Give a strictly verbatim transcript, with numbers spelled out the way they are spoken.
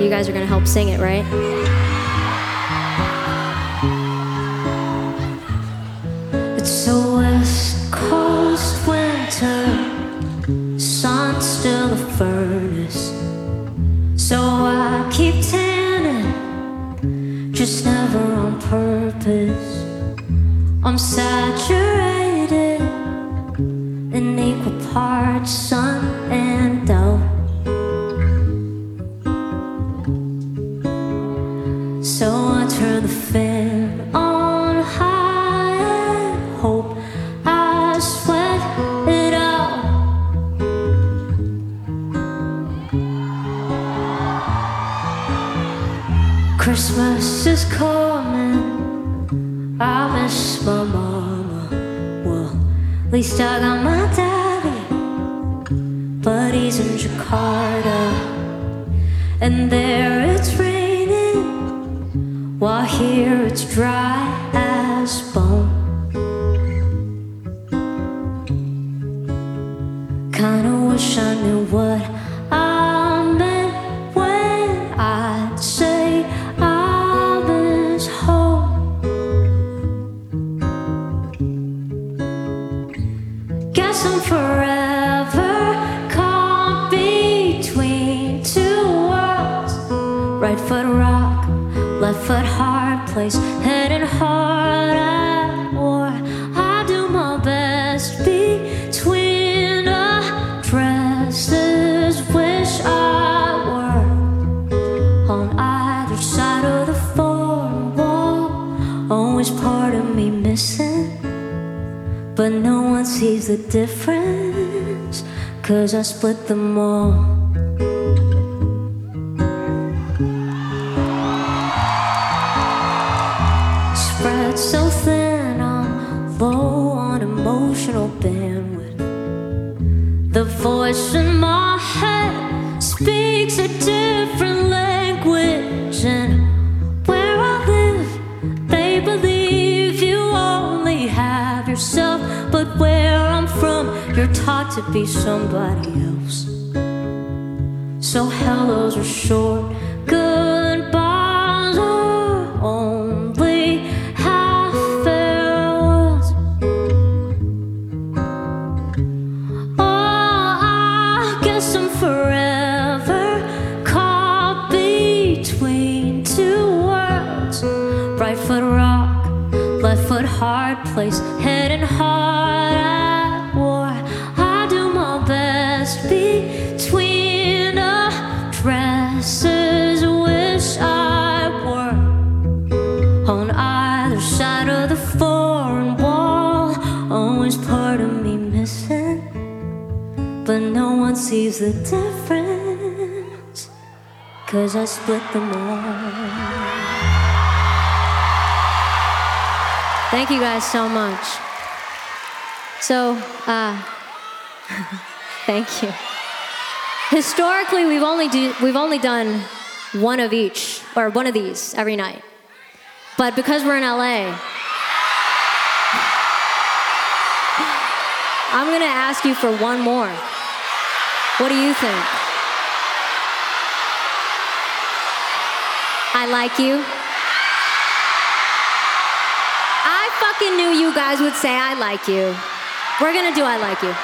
You guys are gonna help sing it, right? It's a West Coast winter, sun's still a furnace, so I keep tanning, just never on purpose. I'm saturated in equal parts sun and doubt. So I turn the fan on high and hope I sweat it out. Christmas is coming, I miss my mama. Well, at least I got my daddy, but he's in Jakarta. And there it's raining, while here it's dry as bone. Kinda wish I knew what I meant when I'd say I miss home. Guess I'm forever caught between two worlds. Right foot rock, left foot hard place, head and heart at war. I do my best between addresses. Wish I were on either side of the foreign wall. Always part of me missing, but no one sees the difference, 'cause I split them all. Spread so thin, I'm low on emotional bandwidth. The voice in my head speaks a different language, and where I live, they believe you only have yourself. But where I'm from, you're taught to be somebody else. So hellos are short, goodbyes are only half farewells. Oh, I guess I'm forever caught between two worlds. Right foot rock, left foot hard place, head and heart at war. I do my best between addresses. Wish I were on either side of the foreign wall. Always part of me missing, but no one sees the difference, 'cause I split them all. Thank you guys so much. So, uh, thank you. Historically, we've only do, we've only done one of each, or one of these every night. But because we're in L A, I'm gonna ask you for one more. What do you think? I Like You? I fucking knew you guys would say I like you. We're gonna do I Like You.